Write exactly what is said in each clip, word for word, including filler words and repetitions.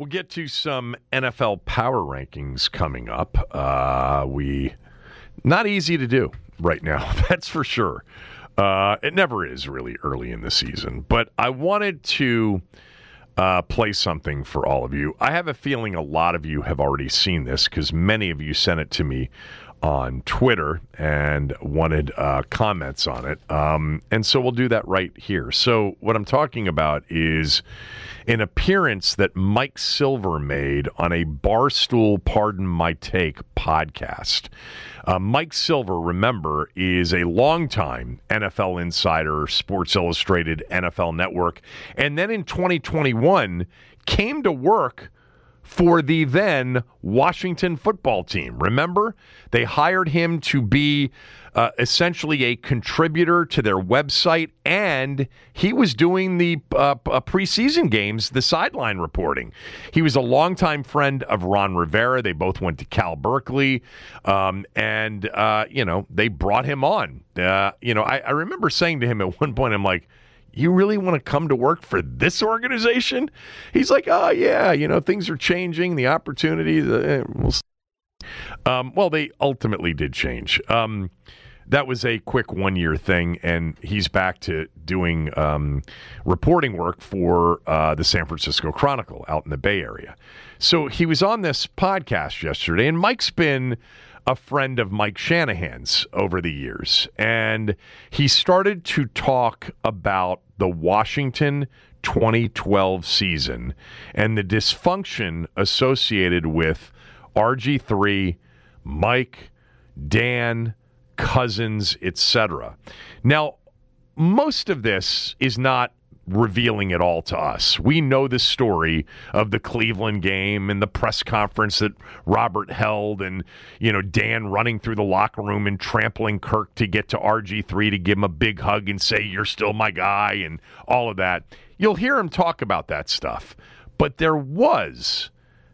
We'll get to some N F L power rankings coming up. Uh, we not easy to do right now, that's for sure. Uh, it never is really early in the season, but I wanted to uh, play something for all of you. I have a feeling a lot of you have already seen this because many of you sent it to me on Twitter and wanted uh, comments on it. Um, and so we'll do that right here. So what I'm talking about is an appearance that Mike Silver made on a Barstool Pardon My Take podcast. Uh, Mike Silver, remember, is a longtime N F L insider, Sports Illustrated, N F L Network, and then in twenty twenty-one came to work for the then Washington football team. Remember? They hired him to be uh, essentially a contributor to their website, and he was doing the uh, preseason games, the sideline reporting. He was a longtime friend of Ron Rivera. They both went to Cal Berkeley, um, and, uh, you know, they brought him on. Uh, you know, I, I remember saying to him at one point, I'm like, you really want to come to work for this organization? He's like, oh, yeah, you know, things are changing, the opportunities. Uh, we'll, um, well, they ultimately did change. Um, that was a quick one-year thing, and he's back to doing um, reporting work for uh, the San Francisco Chronicle out in the Bay Area. So he was on this podcast yesterday, and Mike's been a friend of Mike Shanahan's over the years, and he started to talk about the Washington twenty twelve season and the dysfunction associated with R G three, Mike, Dan, Cousins, et cetera. Now, most of this is not revealing it all to us. We know the story of the Cleveland game and the press conference that Robert held, and, you know, Dan running through the locker room and trampling Kirk to get to R G three to give him a big hug and say, you're still my guy, and all of that. You'll hear him talk about that stuff. But there was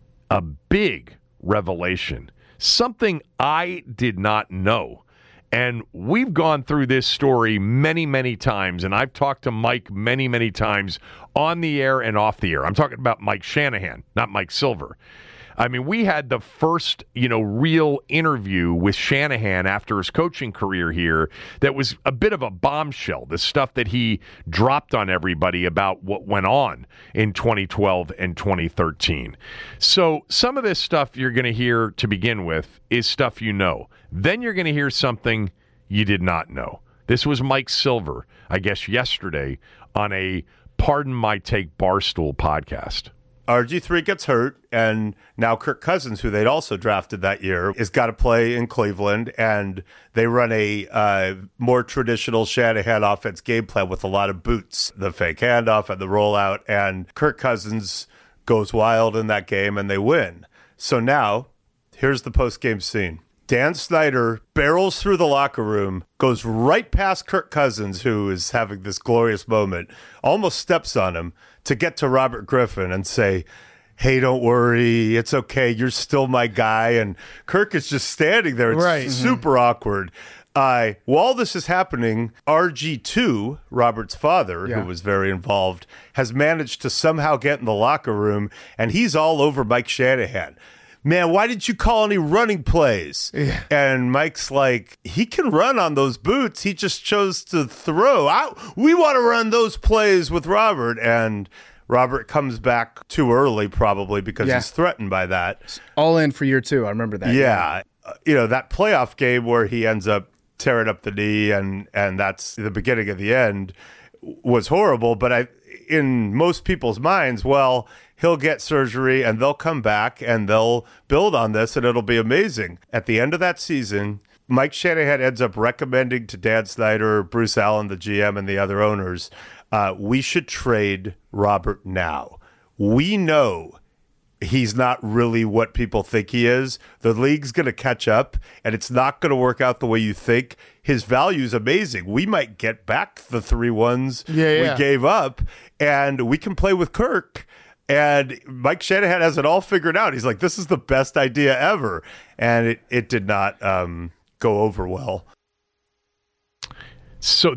a big revelation, something I did not know. And we've gone through this story many, many times, and I've talked to Mike many, many times on the air and off the air. I'm talking about Mike Shanahan, not Mike Silver. I mean, we had the first, you know, real interview with Shanahan after his coaching career here that was a bit of a bombshell, the stuff that he dropped on everybody about what went on in twenty twelve and twenty thirteen. So some of this stuff you're going to hear to begin with is stuff you know. Then you're going to hear something you did not know. This was Mike Silver, I guess, yesterday on a Pardon My Take Barstool podcast. R G three gets hurt, and now Kirk Cousins, who they'd also drafted that year, has got to play in Cleveland, and they run a uh, more traditional Shanahan offense game plan with a lot of boots, the fake handoff and the rollout, and Kirk Cousins goes wild in that game, and they win. So now, here's the post-game scene. Dan Snyder barrels through the locker room, goes right past Kirk Cousins, who is having this glorious moment, almost steps on him to get to Robert Griffin and say, hey, don't worry, it's okay, you're still my guy. And Kirk is just standing there. It's right. super mm-hmm. awkward. Uh, while this is happening, R G two, Robert's father, yeah. who was very involved, has managed to somehow get in the locker room, and he's all over Mike Shanahan. Man, why didn't you call any running plays? Yeah. And Mike's like, he can run on those boots. He just chose to throw. I, we want to run those plays with Robert. And Robert comes back too early, probably, because yeah. he's threatened by that. All in for year two. I remember that. Yeah. yeah. You know, that playoff game where he ends up tearing up the knee, and, and that's the beginning of the end, was horrible. But I, in most people's minds, well, he'll get surgery and they'll come back and they'll build on this and it'll be amazing. At the end of that season, Mike Shanahan ends up recommending to Dan Snyder, Bruce Allen, the G M, and the other owners, uh, we should trade Robert now. We know he's not really what people think he is. The league's going to catch up, and it's not going to work out the way you think. His value's amazing. We might get back the three ones yeah, yeah. we gave up, and we can play with Kirk. And Mike Shanahan has it all figured out. He's like, this is the best idea ever. And it, it did not um, go over well. So that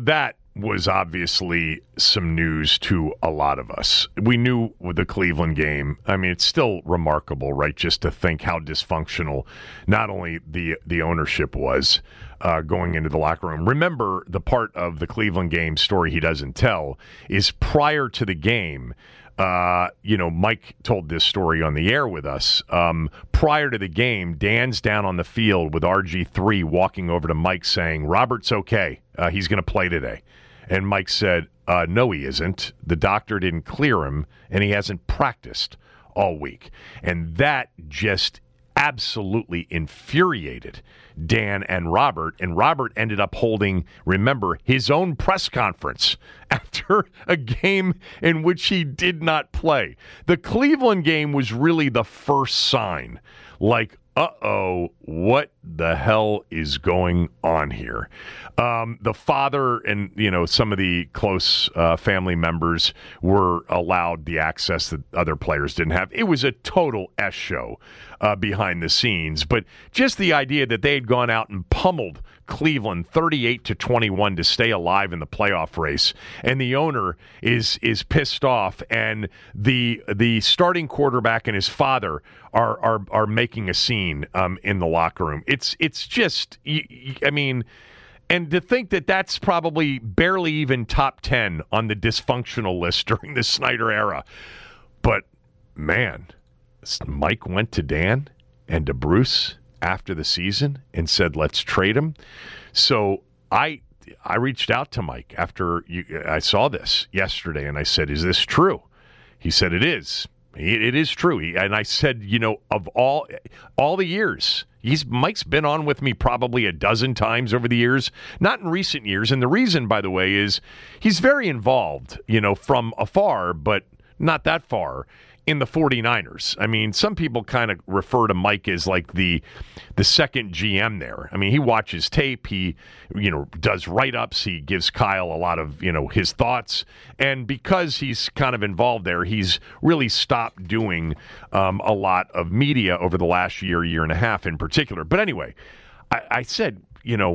was obviously some news to a lot of us. We knew with the Cleveland game, I mean, it's still remarkable, right, just to think how dysfunctional not only the the ownership was uh, going into the locker room. Remember, the part of the Cleveland game story he doesn't tell is prior to the game, uh, you know, Mike told this story on the air with us. Um, prior to the game, Dan's down on the field with R G three walking over to Mike saying, Robert's okay. Uh, he's going to play today. And Mike said, uh, no, he isn't. The doctor didn't clear him, and he hasn't practiced all week. And that just absolutely infuriated Dan and Robert. And Robert ended up holding, remember, his own press conference after a game in which he did not play. The Cleveland game was really the first sign, like, uh-oh, what the hell is going on here? Um, the father and, you know, some of the close uh, family members were allowed the access that other players didn't have. It was a total S show uh, behind the scenes. But just the idea that they had gone out and pummeled Cleveland thirty-eight to twenty-one to stay alive in the playoff race, and the owner is is pissed off, and the the starting quarterback and his father are are are making a scene um, in the locker room. It's it's just, I mean, and to think that that's probably barely even top ten on the dysfunctional list during the Snyder era. But man, Mike went to Dan and to Bruce after the season and said, let's trade him. So I I reached out to Mike after you, I saw this yesterday, and I said, is this true? He said, it is. It, it is true. He, and I said, you know, of all all the years, he's Mike's been on with me probably a dozen times over the years, not in recent years. And the reason, by the way, is he's very involved, you know, from afar, but not that far, in the 49ers. I mean, some people kind of refer to Mike as like the the second G M there. I mean, he watches tape, he, you know, does write-ups, he gives Kyle a lot of, you know, his thoughts. And because he's kind of involved there, he's really stopped doing um, a lot of media over the last year, year and a half in particular. But anyway, I, I said, you know,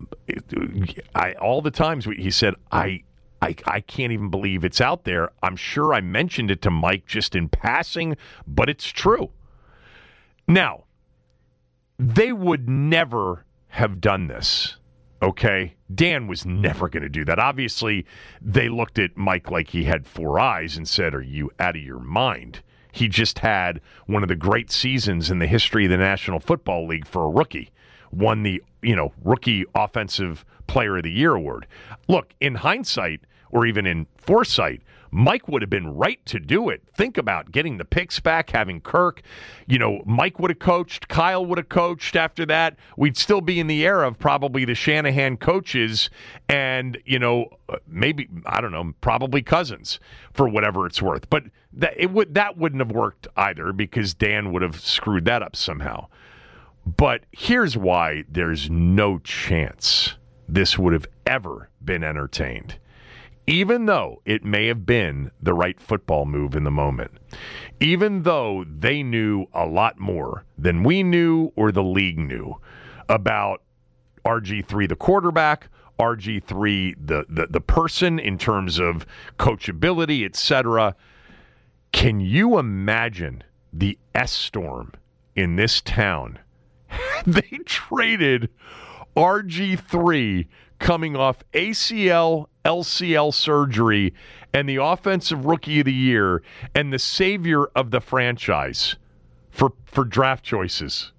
I all the times he said, I I, I can't even believe it's out there. I'm sure I mentioned it to Mike just in passing, but it's true. Now, they would never have done this, okay? Dan was never going to do that. Obviously, they looked at Mike like he had four eyes and said, are you out of your mind? He just had one of the great seasons in the history of the National Football League for a rookie. Won the, you know, Rookie Offensive Player of the Year award. Look, in hindsight, or even in foresight, Mike would have been right to do it. Think about getting the picks back, having Kirk. You know, Mike would have coached. Kyle would have coached after that. We'd still be in the era of probably the Shanahan coaches and, you know, maybe, I don't know, probably Cousins for whatever it's worth. But that, it would, that wouldn't have worked either because Dan would have screwed that up somehow. But here's why there's no chance this would have ever been entertained. Even though it may have been the right football move in the moment, even though they knew a lot more than we knew or the league knew about R G three, the quarterback, R G three, the, the, the person in terms of coachability, et cetera, can you imagine the S-storm in this town? They traded R G three coming off A C L, L C L surgery, and the Offensive Rookie of the Year, and the savior of the franchise for, for draft choices.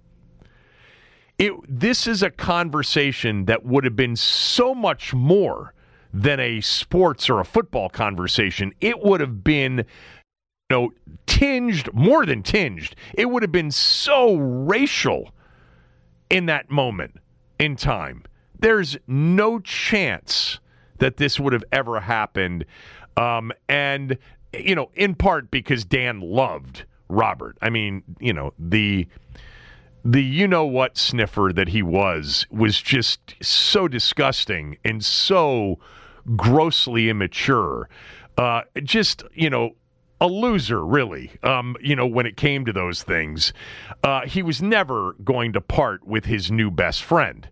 It, this is a conversation that would have been so much more than a sports or a football conversation. It would have been, you know, tinged, more than tinged. It would have been so racial in that moment in time. There's no chance that this would have ever happened. Um, and, you know, in part because Dan loved Robert. I mean, you know, the the you-know-what sniffer that he was was just so disgusting and so grossly immature. Uh, just, you know, a loser, really, um, you know, when it came to those things. Uh, he was never going to part with his new best friend.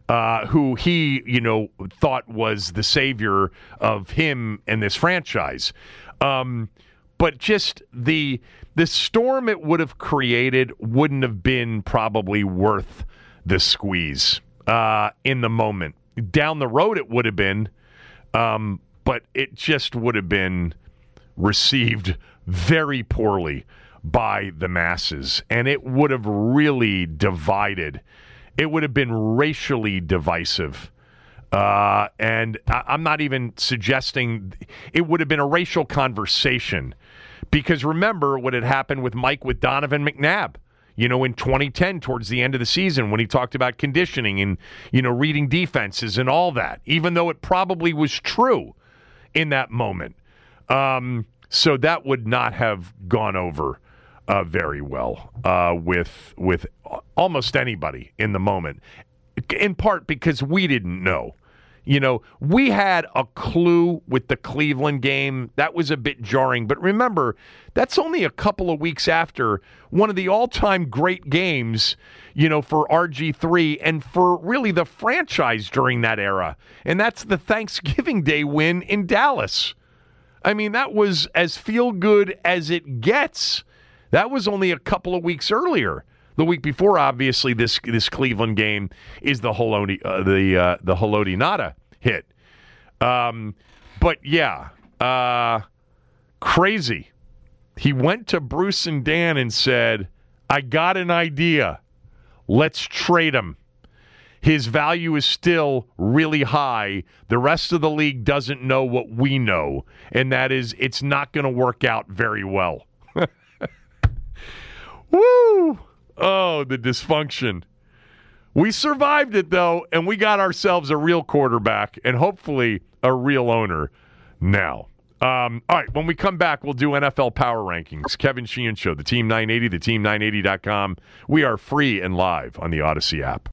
uh, who he, you know, thought was the savior of him and this franchise. Um, but just the the storm it would have created wouldn't have been probably worth the squeeze uh, in the moment. Down the road, it would have been, um, but it just would have been received very poorly by the masses, and it would have really divided. It would have been racially divisive. Uh, and I- I'm not even suggesting it would have been a racial conversation, because remember what had happened with Mike with Donovan McNabb, you know, in twenty ten towards the end of the season when he talked about conditioning and, you know, reading defenses and all that, even though it probably was true in that moment. Um, so that would not have gone over uh, very well uh, with with almost anybody in the moment, in part because we didn't know. You know, we had a clue with the Cleveland game. That was a bit jarring. But remember, that's only a couple of weeks after one of the all-time great games, you know, for R G three and for really the franchise during that era. And that's the Thanksgiving Day win in Dallas. I mean, that was as feel-good as it gets. That was only a couple of weeks earlier. The week before, obviously, this this Cleveland game is the Haloti, uh, the uh, the Haloti Ngata hit. Um, but yeah, uh, crazy. He went to Bruce and Dan and said, "I got an idea. Let's trade him. His value is still really high. The rest of the league doesn't know what we know, and that is it's not going to work out very well." Woo! Oh, the dysfunction. We survived it, though, and we got ourselves a real quarterback and hopefully a real owner now. Um, all right, when we come back, we'll do N F L Power Rankings. Kevin Sheehan Show, the Team nine eighty, the team nine eighty dot com. We are free and live on the Odyssey app.